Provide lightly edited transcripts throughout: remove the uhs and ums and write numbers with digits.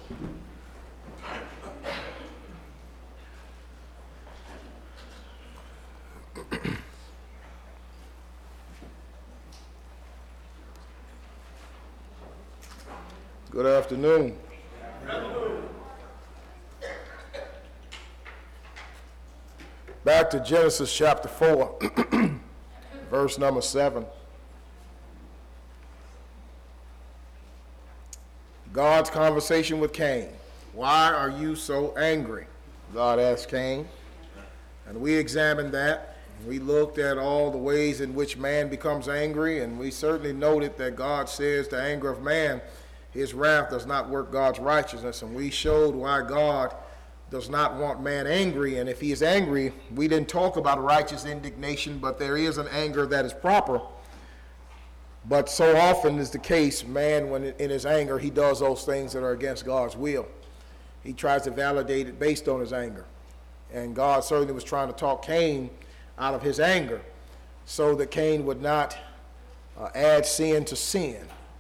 Good afternoon. Back to Genesis chapter 4, verse number 7. God's conversation with Cain. Why are you so angry? God asked Cain. And we examined that. We looked at all the ways in which man becomes angry, and we certainly noted that God says the anger of man, his wrath does not work God's righteousness, and we showed why God does not want man angry. And if he is angry, we didn't talk about righteous indignation, but there is an anger that is proper. But so often is the case, man, when in his anger, he does those things that are against God's will. He tries to validate it based on his anger. And God certainly was trying to talk Cain out of his anger so that Cain would not add sin to sin.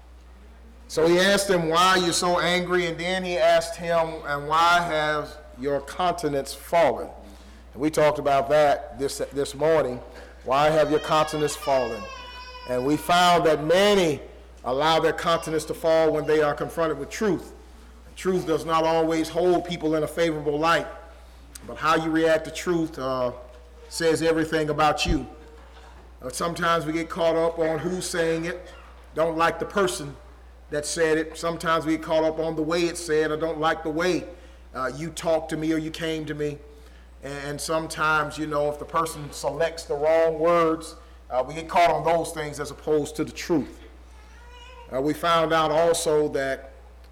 So he asked him, why are you so angry? And then he asked him, and why has your countenance fallen? And we talked about that this morning. Why have your countenance fallen? And we found that many allow their countenance to fall when they are confronted with truth. Truth does not always hold people in a favorable light, but how you react to truth says everything about you. Sometimes we get caught up on who's saying it, don't like the person that said it. Sometimes we get caught up on the way it's said, or don't like the way you talked to me or you came to me. And sometimes, if the person selects the wrong words, we get caught on those things as opposed to the truth. We found out also that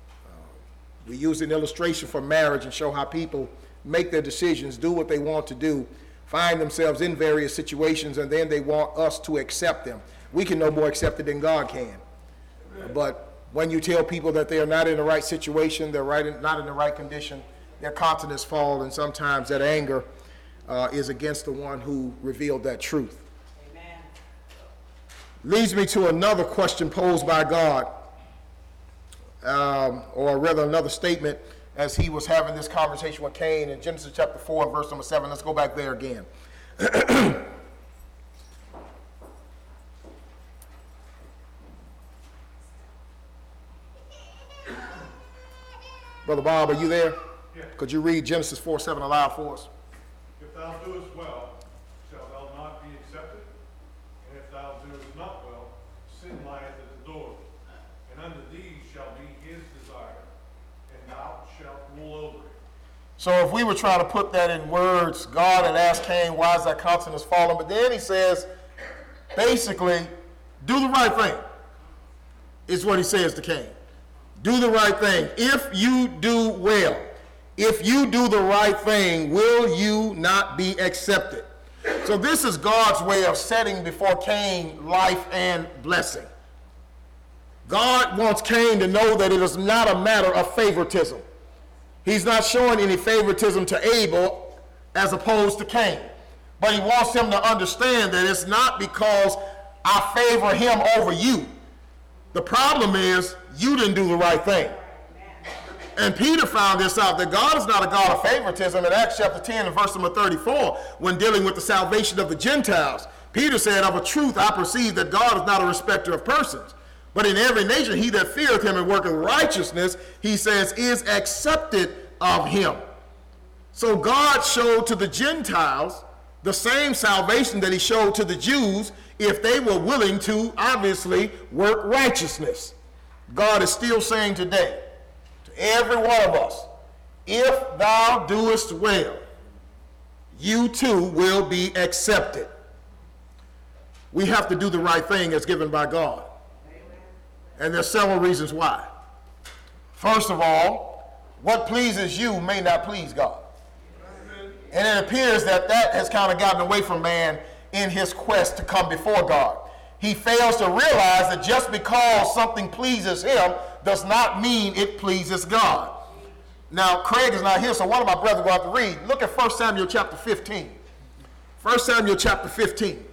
we use an illustration for marriage and show how people make their decisions, do what they want to do, find themselves in various situations, and then they want us to accept them. We can no more accept it than God can. But when you tell people that they are not in the right situation, they're not in the right condition, their countenance falls, and sometimes that anger is against the one who revealed that truth. Amen. Leads me to another question posed by God, or rather another statement as he was having this conversation with Cain in Genesis chapter 4 and verse number 7. Let's go back there again. Brother Bob, are you there? Yeah. Could you read Genesis 4:7 aloud for us? If thou doest well, shalt thou not be accepted? And if thou doest not well, sin lieth at the door. And unto thee shall be his desire, and thou shalt rule over it. So if we were trying to put that in words, God had asked Cain, why is thy countenance fallen? But then he says, basically, do the right thing, is what he says to Cain. Do the right thing. If you do well, if you do the right thing, will you not be accepted? So this is God's way of setting before Cain life and blessing. God wants Cain to know that it is not a matter of favoritism. He's not showing any favoritism to Abel as opposed to Cain. But he wants him to understand that it's not because I favor him over you. The problem is you didn't do the right thing. And Peter found this out, that God is not a God of favoritism. In Acts chapter 10 and verse number 34, when dealing with the salvation of the Gentiles, Peter said, of a truth I perceive that God is not a respecter of persons. But in every nation he that feareth him and worketh righteousness, he says, is accepted of him. So God showed to the Gentiles the same salvation that he showed to the Jews if they were willing to, obviously, work righteousness. God is still saying today to every one of us, if thou doest well, you too will be accepted. We have to do the right thing as given by God. And there's several reasons why. First of all, what pleases you may not please God. And it appears that has kind of gotten away from man in his quest to come before God. He fails to realize that just because something pleases him does not mean it pleases God. Now, Craig is not here, so one of my brothers will have to read. Look at 1 Samuel chapter 15. 1 Samuel chapter 15.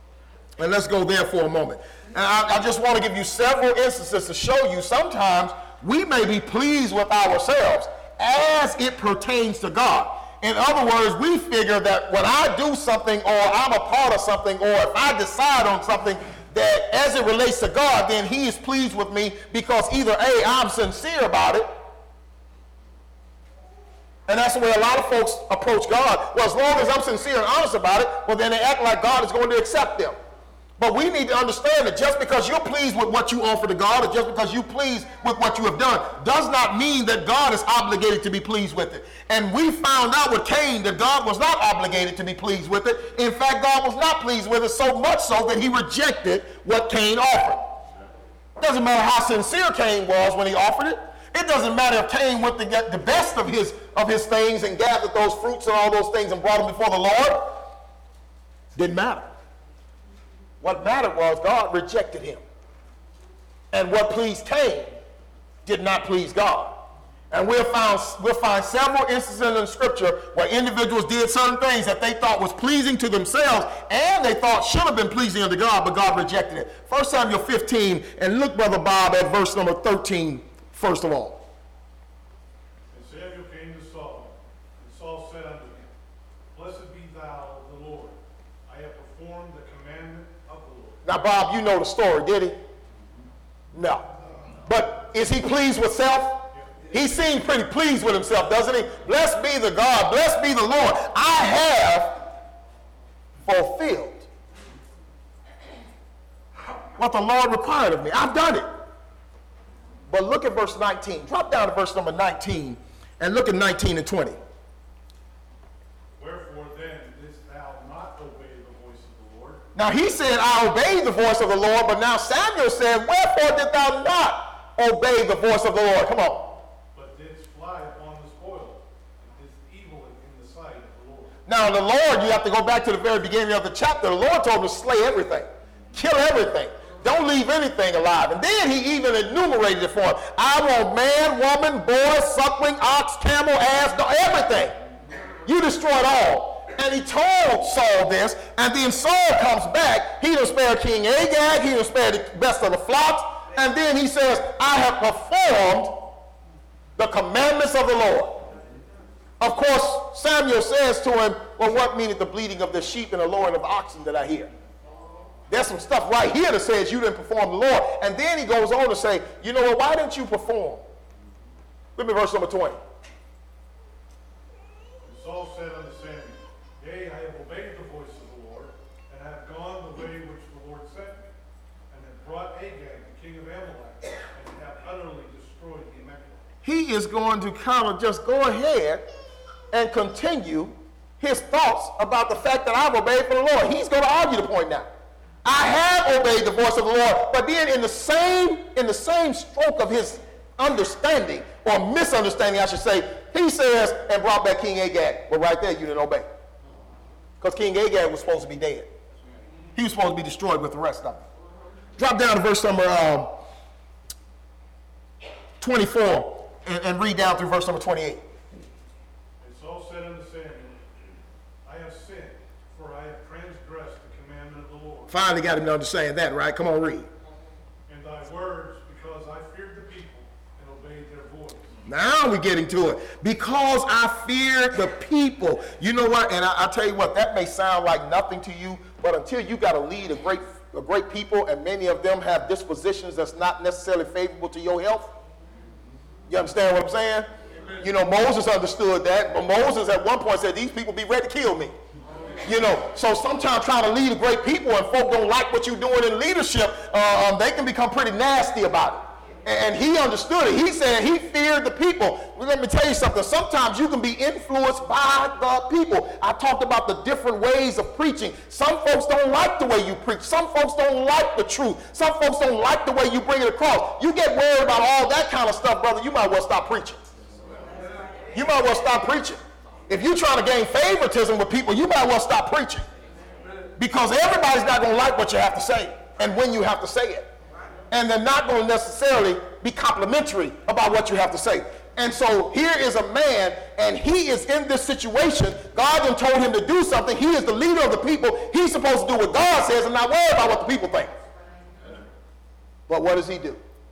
And let's go there for a moment. And I just want to give you several instances to show you sometimes we may be pleased with ourselves as it pertains to God. In other words, we figure that when I do something, or I'm a part of something, or if I decide on something, that as it relates to God, then he is pleased with me because either A, I'm sincere about it, and that's the way a lot of folks approach God. Well, as long as I'm sincere and honest about it, well, then they act like God is going to accept them. But we need to understand that just because you're pleased with what you offer to God, or just because you're pleased with what you have done, does not mean that God is obligated to be pleased with it. And we found out with Cain that God was not obligated to be pleased with it. In fact, God was not pleased with it, so much so that he rejected what Cain offered. It doesn't matter how sincere Cain was when he offered it. It doesn't matter if Cain went to get the best of his things and gathered those fruits and all those things and brought them before the Lord. Didn't matter. What mattered was God rejected him. And what pleased Cain did not please God. And we'll find several instances in the scripture where individuals did certain things that they thought was pleasing to themselves and they thought should have been pleasing unto God, but God rejected it. 1 Samuel 15, and look, Brother Bob, at verse number 13, first of all. And Samuel came to Saul, and Saul said unto him, Blessed be thou, the Lord. I have performed the commandment of the Lord. Now, Bob, you know the story, did he? No. But is he pleased with self? He seemed pretty pleased with himself, doesn't he? Blessed be the God, blessed be the Lord. I have fulfilled what the Lord required of me. I've done it. But look at verse 19. Drop down to verse number 19 and look at 19 and 20. Wherefore then didst thou not obey the voice of the Lord? Now he said, I obeyed the voice of the Lord, but now Samuel said, wherefore did thou not obey the voice of the Lord? Come on. Fly upon the spoil, and didst evil in the sight of the Lord. Now the Lord, you have to go back to the very beginning of the chapter. The Lord told him to slay everything, kill everything, don't leave anything alive. And then he even enumerated it for him. I want man, woman, boy, suckling, ox, camel, ass, dog, everything. You destroy it all. And he told Saul this, and then Saul comes back. He done spared King Agag, he done spared the best of the flocks, and then he says, I have performed the commandments of the Lord. Of course, Samuel says to him, well, what meaneth the bleating of the sheep and the lowing of the oxen that I hear? There's some stuff right here that says you didn't perform the Lord. And then he goes on to say, you know what, why didn't you perform? Look at verse number 20. And Saul said unto Samuel, Yea, I have obeyed the voice of the Lord, and have gone the way which the Lord sent me, and have brought Agag, the king of Amalek, and have utterly destroyed the Amalekites. He is going to kind of just go ahead and continue his thoughts about the fact that I've obeyed for the Lord. He's going to argue the point now. I have obeyed the voice of the Lord, but then in the same stroke of his understanding, or misunderstanding, I should say, he says, and brought back King Agag. Well, right there, you didn't obey. Because King Agag was supposed to be dead. He was supposed to be destroyed with the rest of them. Drop down to verse number 24. And read down through verse number 28. And Saul said unto Samuel, I have sinned, for I have transgressed the commandment of the Lord. Finally got him to understand that, right? Come on, read. And thy words, because I feared the people and obeyed their voice. Now we're getting to it. Because I feared the people. You know what? And I tell you what, that may sound like nothing to you, but until you got to lead a great people, and many of them have dispositions that's not necessarily favorable to your health. You understand what I'm saying? Amen. You know, Moses understood that, but Moses at one point said, these people be ready to kill me. You know, so sometimes trying to lead a great people and folk don't like what you're doing in leadership, they can become pretty nasty about it. And he understood it. He said he feared the people. Well, let me tell you something. Sometimes you can be influenced by the people. I talked about the different ways of preaching. Some folks don't like the way you preach. Some folks don't like the truth. Some folks don't like the way you bring it across. You get worried about all that kind of stuff, brother, you might well stop preaching. You might well stop preaching. If you're trying to gain favoritism with people, you might well stop preaching. Because everybody's not going to like what you have to say and when you have to say it. And they're not going to necessarily be complimentary about what you have to say. And so here is a man, and he is in this situation. God then told him to do something. He is the leader of the people. He's supposed to do what God says and not worry about what the people think. But what does he do?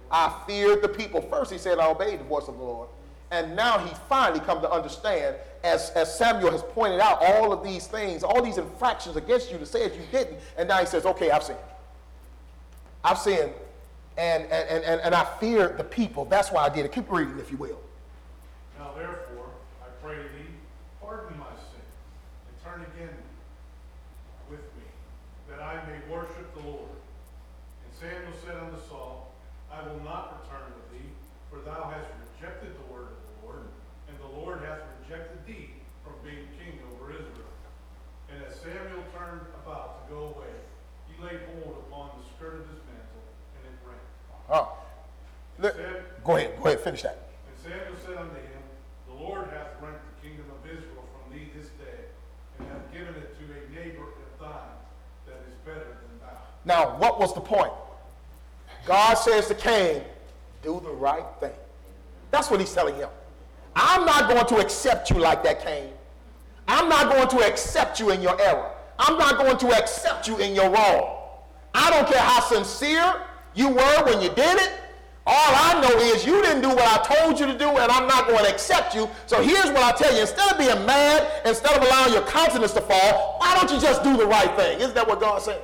I feared the people. First he said, I obeyed the voice of the Lord. And now he finally come to understand, as Samuel has pointed out, all of these things, all these infractions against you to say as you didn't. And now he says, okay, I've sinned. I've sinned. And I fear the people. That's why I did it. Keep reading, if you will. Now therefore, I pray thee, pardon my sin, and turn again with me, that I may worship the Lord. And Samuel said unto Saul, I will not return with thee, for thou hast rejected the word of the Lord, and the Lord hath rejected thee from being king over Israel. And as Samuel turned about to go away, he laid hold upon the skirt of his mantle, and it rent. Go ahead, finish that. And Samuel said unto him, the Lord hath rent the kingdom of Israel from thee this day, and hath given it to a neighbor of thine that is better than thou. Now, what was the point? God says to Cain, do the right thing. That's what he's telling him. I'm not going to accept you like that, Cain. I'm not going to accept you in your error. I'm not going to accept you in your wrong. I don't care how sincere you were when you did it. All I know is you didn't do what I told you to do, and I'm not going to accept you. So here's what I tell you. Instead of being mad, instead of allowing your countenance to fall, why don't you just do the right thing? Isn't that what God's saying?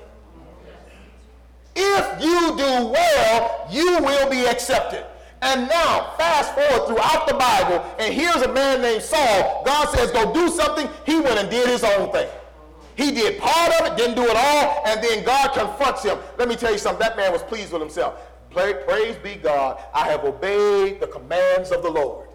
If you do well, you will be accepted. And now, fast forward throughout the Bible, and here's a man named Saul. God says, go do something. He went and did his own thing. He did part of it, didn't do it all, and then God confronts him. Let me tell you something. That man was pleased with himself. Praise be God. I have obeyed the commands of the Lord.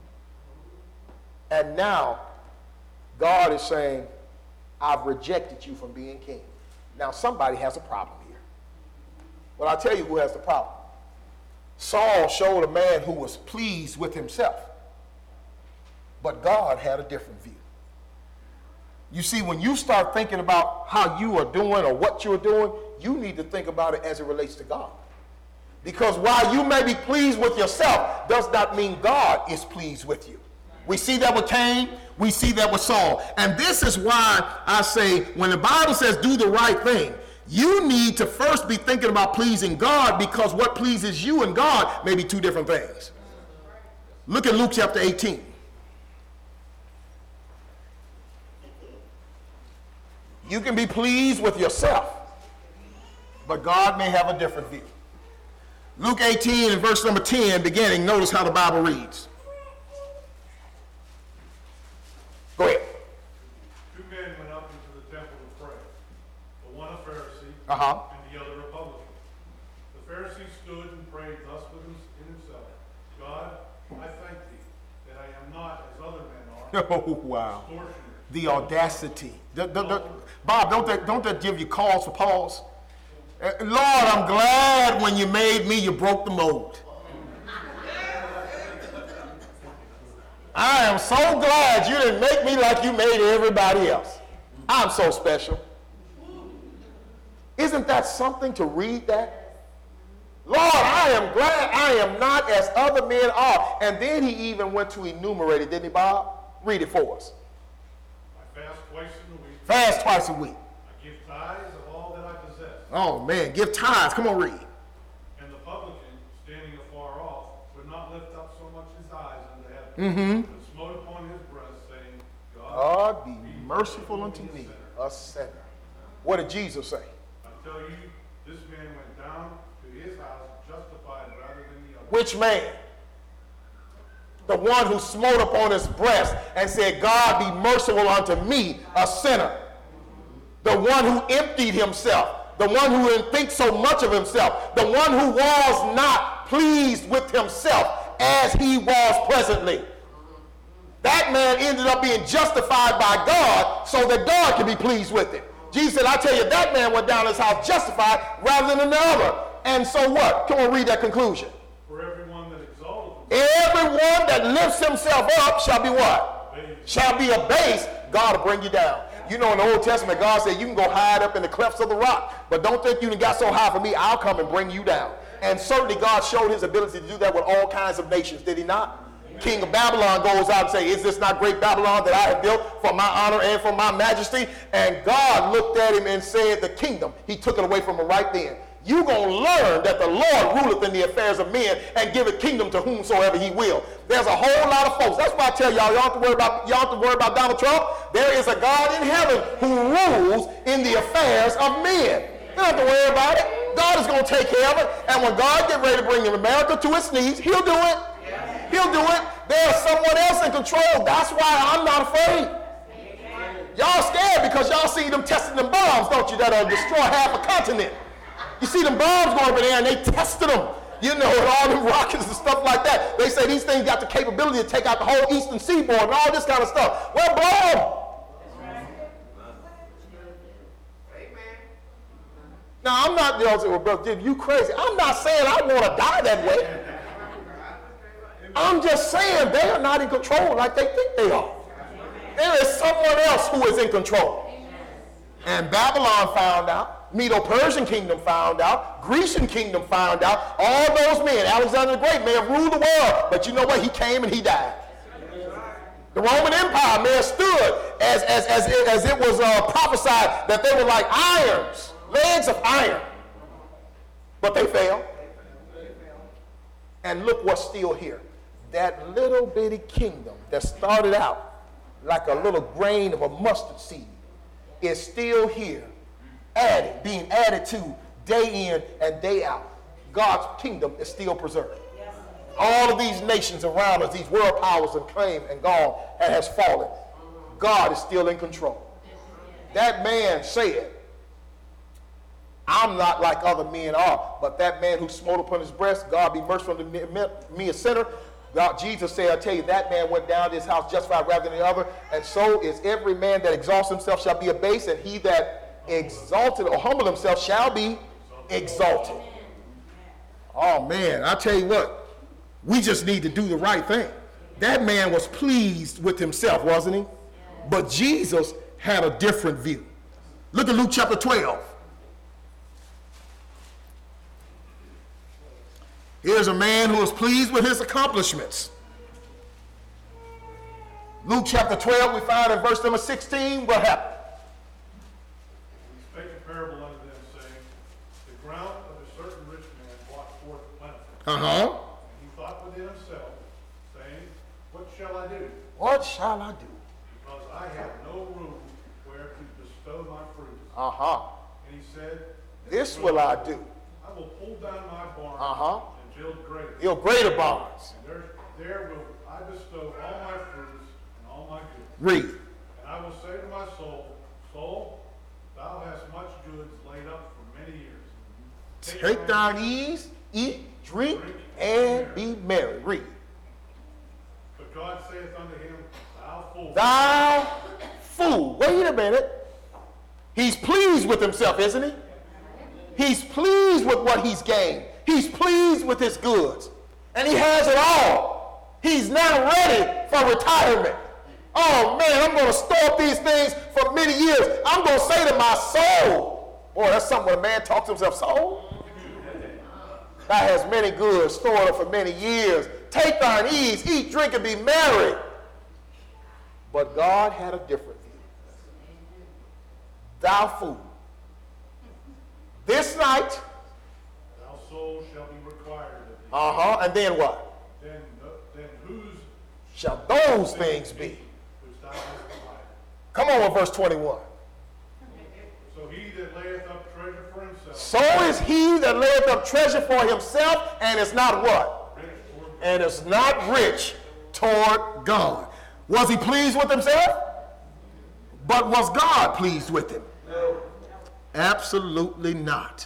And now, God is saying, I've rejected you from being king. Now, somebody has a problem here. Well, I'll tell you who has the problem. Saul showed a man who was pleased with himself. But God had a different view. You see, when you start thinking about how you are doing or what you're doing, you need to think about it as it relates to God. Because while you may be pleased with yourself, does not mean God is pleased with you. We see that with Cain. We see that with Saul. And this is why I say, when the Bible says do the right thing, you need to first be thinking about pleasing God, because what pleases you and God may be two different things. Look at Luke chapter 18. You can be pleased with yourself, but God may have a different view. Luke 18 and verse number 10 beginning, notice how the Bible reads. Go ahead. Two men went up into the temple to pray, the one a Pharisee and the other a publican. The Pharisee stood and prayed thus in himself, God, I thank thee that I am not as other men are. Oh, wow. Extortioners. The audacity. Bob, don't that give you cause for pause? Lord, I'm glad when you made me, you broke the mold. I am so glad you didn't make me like you made everybody else. I'm so special. Isn't that something to read that? Lord, I am glad I am not as other men are. And then he even went to enumerate it, didn't he, Bob? Read it for us. I fast twice in the week. Fast twice a week. I give tithes of all that I possess. Oh, man, give tithes. Come on, read. And the publican, standing afar off, would not lift up so much his eyes unto heaven, but smote upon his breast, saying, God be merciful unto me, a sinner. What did Jesus say? I tell you, this man went down to his house justified rather than the other. Which man? The one who smote upon his breast and said, God be merciful unto me, a sinner. The one who emptied himself. The one who didn't think so much of himself. The one who was not pleased with himself as he was presently. That man ended up being justified by God so that God could be pleased with it. Jesus said, I tell you, that man went down his house justified rather than the other. And so what? Come on, read that conclusion. For everyone that exalteth Everyone that lifts himself up shall be what? Abased. Shall be abased. God will bring you down. You know, in the Old Testament, God said you can go hide up in the clefts of the rock, but don't think you done got so high for me, I'll come and bring you down. And certainly God showed his ability to do that with all kinds of nations, did he not? King of Babylon goes out and says, is this not great Babylon that I have built for my honor and for my majesty? And God looked at him and said, the kingdom, he took it away from him right then. you're going to learn that the Lord ruleth in the affairs of men and giveth kingdom to whomsoever he will. There's a whole lot of folks. That's why I tell y'all, y'all don't have to worry about Donald Trump. There is a God in heaven who rules in the affairs of men. You don't have to worry about it. God is going to take care of it. And when God get ready to bring America to its knees, he'll do it. He'll do it. There's someone else in control. That's why I'm not afraid. Y'all scared because y'all see them testing them bombs, don't you, that'll destroy half a continent. You see them bombs going over there and they tested them, you know, and all them rockets and stuff like that. They say these things got the capability to take out the whole eastern seaboard and all this kind of stuff. Well, blow them. Now, I'm not, well, brother, you crazy. I'm not saying I want to die that way. I'm just saying they are not in control like they think they are. There is someone else who is in control. And Babylon found out. Medo-Persian kingdom found out. Grecian kingdom found out. All those men, Alexander the Great may have ruled the world, but you know what? He came and he died. The Roman Empire may have stood as it was prophesied that they were like irons, legs of iron. But they fell. And look what's still here. That little bitty kingdom that started out like a little grain of a mustard seed is still here, being added to day in and day out. God's kingdom is still preserved. Yes. All of these nations around us, these world powers have claim and gone and has fallen. God is still in control. That man said, I'm not like other men are, but that man who smote upon his breast, God be merciful to me a sinner. God, Jesus said, I tell you, that man went down to his house justified rather than the other, and so is every man that exalts himself shall be abased, and he that exalted or humbled himself shall be exalted. Oh man, I tell you what, we just need to do the right thing. That man was pleased with himself, wasn't he? But Jesus had a different view. Look at Luke chapter 12. Here's a man who is pleased with his accomplishments. Luke chapter 12, we find in verse number 16, what happened? He spake a parable unto them, saying, the ground of a certain rich man brought forth plentifully. And he thought within himself, saying, what shall I do? What shall I do? Because I have no room where to bestow my fruit. And he said, this will I do. I will pull down my barn and build greater. Build greater barns. And there will I bestow all my fruits and all my goods. Read. And I will say to my soul, soul, thou hast much goods laid up for many years. Take thine ease, eat, drink, and be merry. Read. But God saith unto him, thou fool. Thou fool. Wait a minute. He's pleased with himself, isn't he? He's pleased with what he's gained. He's pleased with his goods. And he has it all. He's now ready for retirement. Oh man, I'm going to store up these things for many years. I'm going to say to my soul, boy, that's something when a man talks to himself, soul, thou has many goods stored up for many years. Take thine ease, eat, drink, and be merry. But God had a different view. Thou fool. This night, thou soul shall be required of thee. And then what? Then whose shall those things be? Which thou hast provided. Come on with verse 21. So he that layeth up treasure for himself. So is he that layeth up treasure for himself, and is not what? And is not rich toward God. Was he pleased with himself? But was God pleased with him? No. Absolutely not.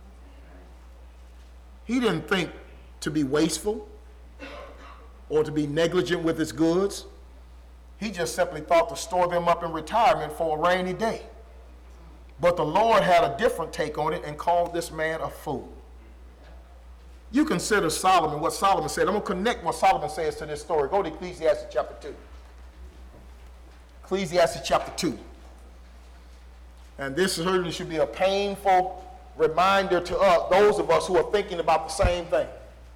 He didn't think to be wasteful or to be negligent with his goods. He just simply thought to store them up in retirement for a rainy day. But the Lord had a different take on it and called this man a fool. You consider Solomon, what Solomon said. I'm going to connect what Solomon says to this story. Go to Ecclesiastes chapter 2. Ecclesiastes chapter 2. And this certainly should be a painful reminder to us, those of us who are thinking about the same thing.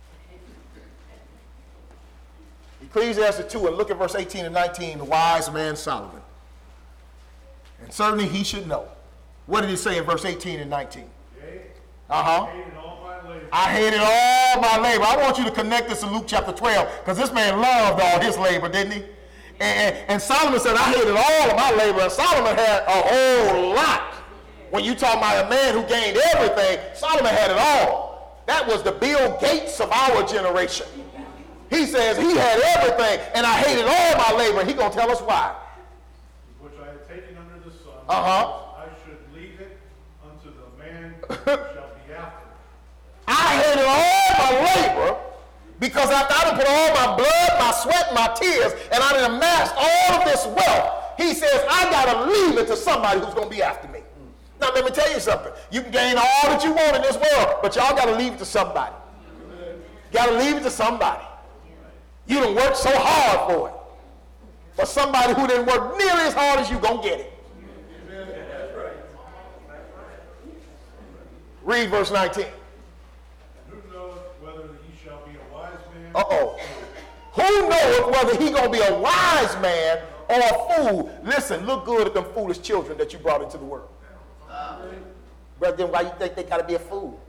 Ecclesiastes 2, and look at verse 18 and 19, the wise man Solomon. And certainly he should know. What did he say in verse 18 and 19? Yea, Uh-huh. I hated all my labor. I hated all my labor. I want you to connect this to Luke chapter 12, because this man loved all his labor, didn't he? And Solomon said, I hated all of my labor. And Solomon had a whole lot. When you talk about a man who gained everything, Solomon had it all. That was the Bill Gates of our generation. He says he had everything, and I hated all my labor. And he's going to tell us why. Which I had taken under the sun. Uh-huh. I should leave it unto the man who shall be after me. I hated all my labor, because after I done put all my blood, my sweat, my tears, and I done amassed all of this wealth, he says, I got to leave it to somebody who's going to be after me. Now, let me tell you something. You can gain all that you want in this world, but y'all got to leave it to somebody. Got to leave it to somebody. You done worked so hard for it. But somebody who didn't work nearly as hard as you going to get it. Read verse 19. Uh-oh. Who knows whether he going to be a wise man or a fool? Listen, look good at them foolish children that you brought into the world. But then why you think they got to be a fool?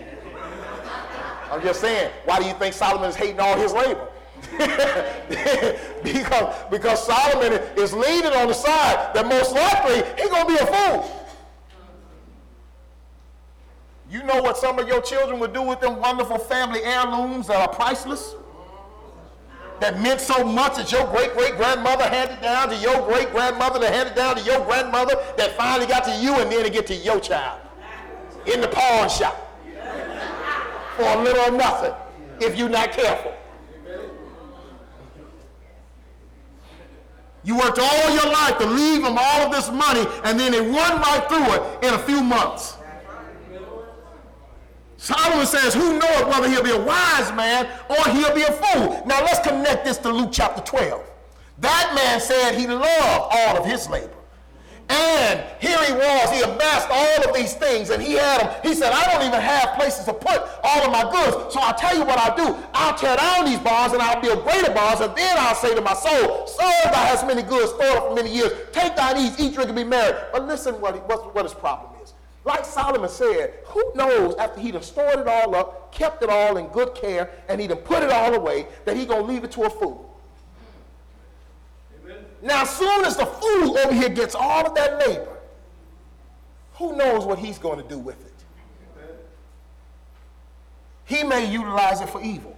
I'm just saying, why do you think Solomon is hating all his labor? because Solomon is leaning on the side that most likely he's going to be a fool. You know what some of your children would do with them wonderful family heirlooms that are priceless? That meant so much that your great-great-grandmother handed down to your great-grandmother that handed down to your grandmother that finally got to you and then it get to your child in the pawn shop for a little or nothing if you're not careful. You worked all your life to leave them all of this money and then they run right through it in a few months. Solomon says, who knoweth whether he'll be a wise man or he'll be a fool? Now let's connect this to Luke chapter 12. That man said he loved all of his labor. And here he was, he amassed all of these things and he had them. He said, I don't even have places to put all of my goods. So I'll tell you what I'll do. I'll tear down these barns and I'll build greater barns. And then I'll say to my soul, soul, thou hast many goods stored up for many years. Take thine ease, eat, drink, and be merry. But listen what his problem is. Like Solomon said, who knows after he done stored it all up, kept it all in good care, and he done put it all away, that he gonna leave it to a fool. Amen. Now, as soon as the fool over here gets all of that labor, who knows what he's going to do with it? Amen. He may utilize it for evil,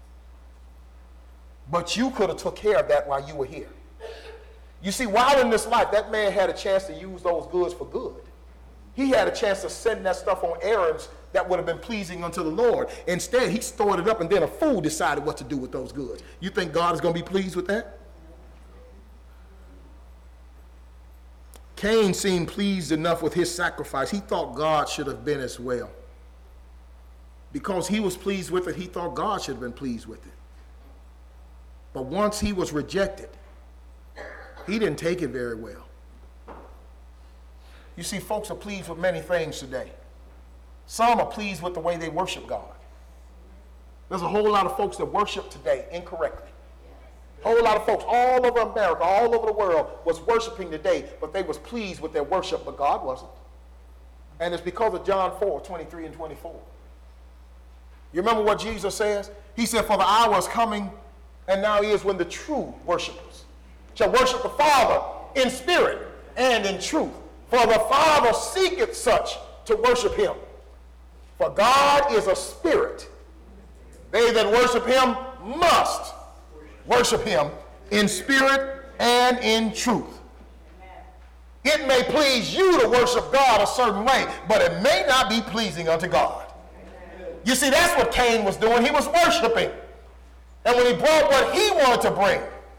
but you could have took care of that while you were here. You see, while in this life, that man had a chance to use those goods for good. He had a chance to send that stuff on errands that would have been pleasing unto the Lord. Instead, he stored it up, and then a fool decided what to do with those goods. You think God is going to be pleased with that? Cain seemed pleased enough with his sacrifice. He thought God should have been as well. Because he was pleased with it, he thought God should have been pleased with it. But once he was rejected, he didn't take it very well. You see, folks are pleased with many things today. Some are pleased with the way they worship God. There's a whole lot of folks that worship today incorrectly. A whole lot of folks all over America, all over the world was worshiping today, but they was pleased with their worship, but God wasn't. And it's because of John 4, 23 and 24. You remember what Jesus says? He said, for the hour is coming, and now is when the true worshipers shall worship the Father in spirit and in truth. For the Father seeketh such to worship him. For God is a spirit. They that worship him must worship him in spirit and in truth. It may please you to worship God a certain way, but it may not be pleasing unto God. You see, that's what Cain was doing. He was worshiping. And when he brought what he wanted to bring,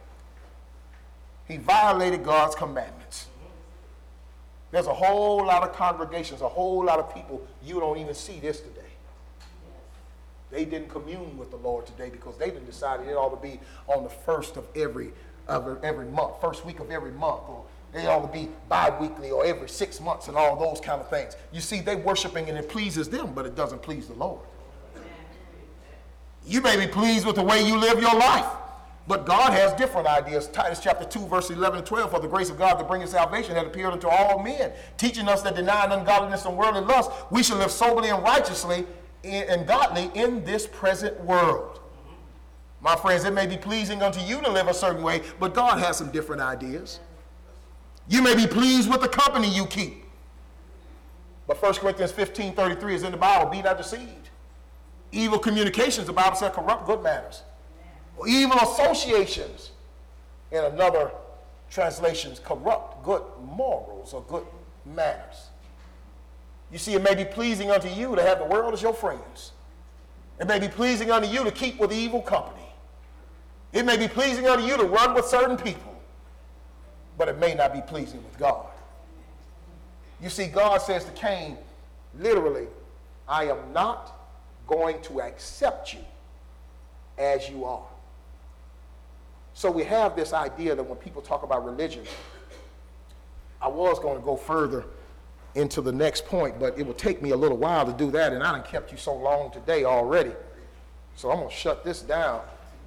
he violated God's commandments. There's a whole lot of congregations, a whole lot of people, you don't even see this today. They didn't commune with the Lord today because they didn't decide it ought to be on the first of every month, first week of every month, or they ought to be bi-weekly or every 6 months and all those kind of things. You see, they're worshiping and it pleases them, but it doesn't please the Lord. You may be pleased with the way you live your life, But God has different ideas. Titus chapter 2, verse 11 and 12, for the grace of God that bringeth salvation hath appeared unto all men, teaching us that denying ungodliness and worldly lust, we should live soberly and righteously and godly in this present world. My friends, it may be pleasing unto you to live a certain way, but God has some different ideas. You may be pleased with the company you keep. But 1 Corinthians 15:33 is in the Bible, be not deceived. Evil communications, the Bible says, corrupt good manners. Or evil associations, in another translations, corrupt good morals or good manners. You see, it may be pleasing unto you to have the world as your friends. It may be pleasing unto you to keep with evil company. It may be pleasing unto you to run with certain people, but it may not be pleasing with God. You see, God says to Cain, literally, I am not going to accept you as you are. So we have this idea that when people talk about religion, I was going to go further into the next point, but it would take me a little while to do that, and I done kept you so long today already. So I'm going to shut this down.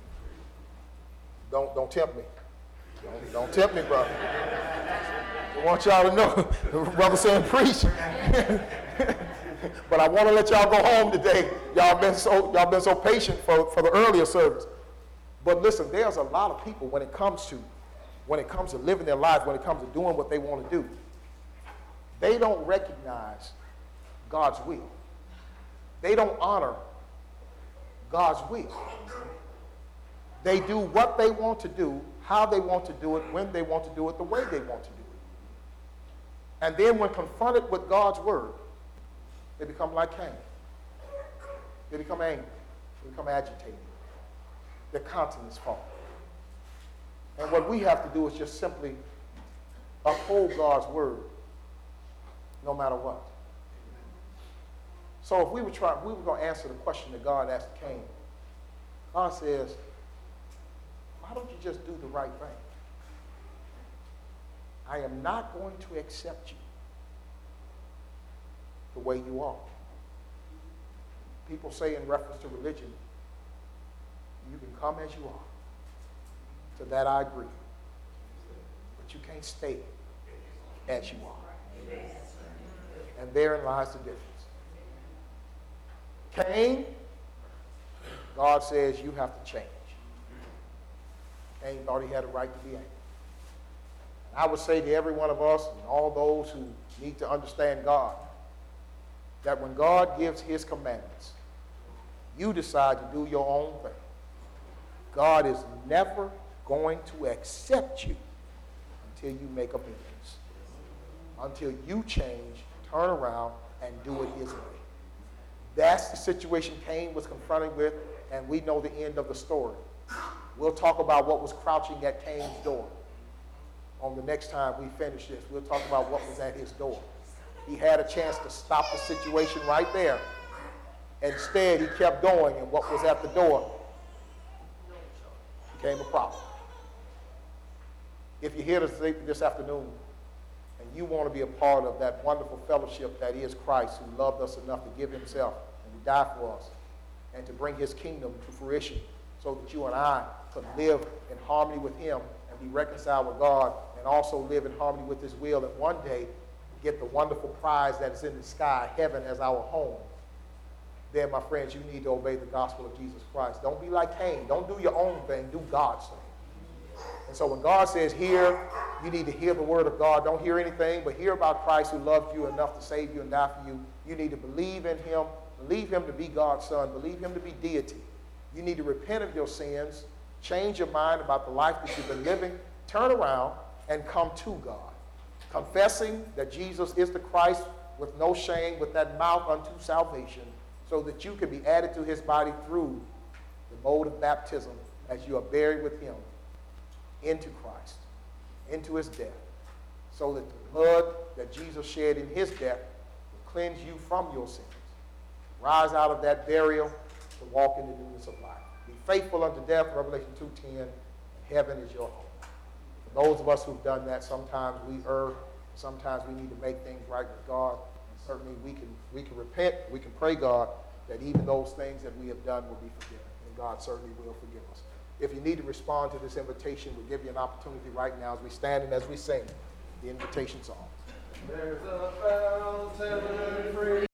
Don't tempt me. Don't tempt me, brother. I want y'all to know, brother saying preach. But I want to let y'all go home today. Y'all been so patient for the earlier service. But listen, there's a lot of people when it comes to living their life, when it comes to doing what they want to do, they don't recognize God's will. They don't honor God's will. They do what they want to do, how they want to do it, when they want to do it, the way they want to do it. And then when confronted with God's word, they become like Cain. They become angry. They become agitated. Their countenance falls. And what we have to do is just simply uphold God's word no matter what. So if we were going to answer the question that God asked Cain, God says, why don't you just do the right thing? I am not going to accept you the way you are. People say in reference to religion, you can come as you are. To that I agree. But you can't stay as you are. And therein lies the difference. Cain, God says you have to change. Cain thought he had a right to be angry. And I would say to every one of us and all those who need to understand God, that when God gives his commandments, you decide to do your own thing. God is never going to accept you until you make amends, until you change, turn around, and do it his way. That's the situation Cain was confronted with, and we know the end of the story. We'll talk about what was crouching at Cain's door. On the next time we finish this, we'll talk about what was at his door. He had a chance to stop the situation right there. Instead, he kept going, and what was at the door became a problem. If you're here this afternoon and you want to be a part of that wonderful fellowship that is Christ, who loved us enough to give himself and to die for us and to bring his kingdom to fruition so that you and I could live in harmony with him and be reconciled with God and also live in harmony with his will, and one day get the wonderful prize that is in the sky, heaven as our home, then, my friends, you need to obey the gospel of Jesus Christ. Don't be like Cain. Don't do your own thing. Do God's thing. And so when God says hear, you need to hear the word of God. Don't hear anything, but hear about Christ who loved you enough to save you and die for you. You need to believe in him. Believe him to be God's son. Believe him to be deity. You need to repent of your sins. Change your mind about the life that you've been living. Turn around and come to God, confessing that Jesus is the Christ with no shame, with that mouth unto salvation, so that you can be added to his body through the mode of baptism as you are buried with him into Christ, into his death, so that the blood that Jesus shed in his death will cleanse you from your sins. Rise out of that burial to walk in the newness of life. Be faithful unto death, Revelation 2:10, and heaven is your home. For those of us who've done that, sometimes we err, sometimes we need to make things right with God. Certainly we can repent, we can pray God that even those things that we have done will be forgiven, and God certainly will forgive us. If you need to respond to this invitation, we'll give you an opportunity right now as we stand and as we sing the invitation song. There's a fountain free.